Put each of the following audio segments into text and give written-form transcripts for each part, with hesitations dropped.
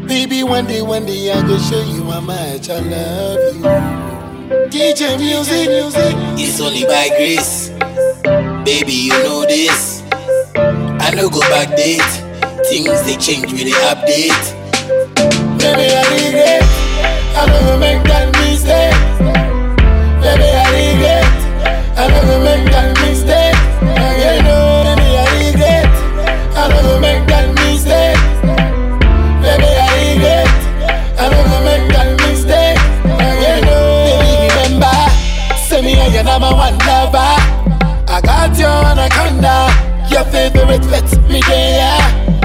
Baby, one day I go show you how much I love you. DJ music, It's only by grace. Baby, you know this. I no go back date. Things they change with the update. baby, I regret. I never make that mistake. Baby, I regret. I never make that mistake. Again, no, baby, I regret. I never make that mistake. Baby, I regret. I never make that mistake. Again, no, baby, remember, say me and your number one lover. I got your anaconda, your favorite pet, me there.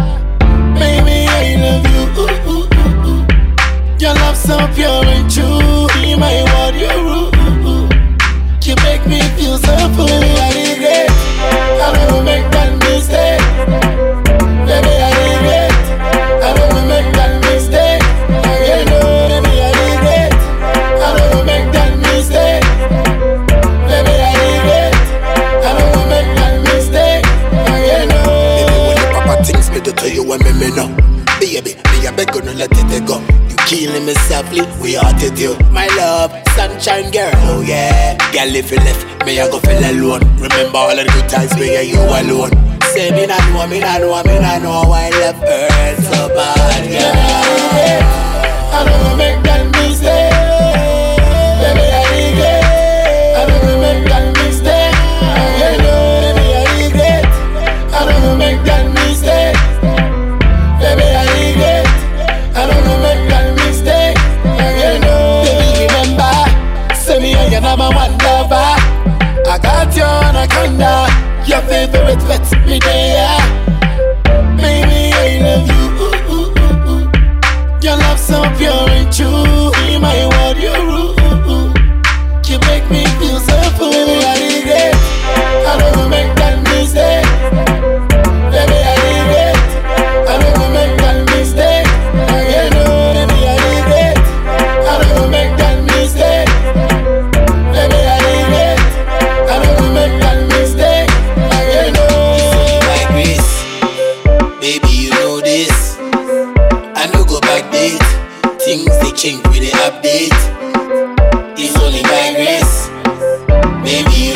Baby, I love you. Ooh, ooh, ooh, ooh. Your love so pure and true. Be my word, you're rude. You make me feel so full. I regret. I never make that mistake. Baby, I regret. I never make that mistake. Again, no, baby, I regret. I never make that mistake. Baby, I regret. I never make that mistake. Again, no. Baby, when the papa things me to tell you when me know. Baby, me a beg gonna let it go. You killing me softly, we are to do. My love, sunshine girl, oh yeah. Girl, if you left, me I go feel alone. Remember all of the good times, me and you alone. Say me not know why love hurts so bad, girl. I never make that mistake. Baby, I regret. I never make that mistake. Again, no, baby, I regret. I never make that mistake. Baby, I regret. I never make that mistake. Again, no. Baby, remember, say me and your number one lover. I got your anaconda, your favorite pet, me there. Baby, I love you. Ooh, ooh, ooh, ooh. Your love so pure and true. Be my word, you're rude. You make me feel so full. Baby, I regret. I never make that mistake. Baby, I regret. I never make that mistake. Again, no, baby, I regret. I never make that mistake. Baby, I regret. I never make that mistake. Again, no. It's only by grace. Baby, you know this. I no go back date. Things they change with the update. It's only by grace. Baby, you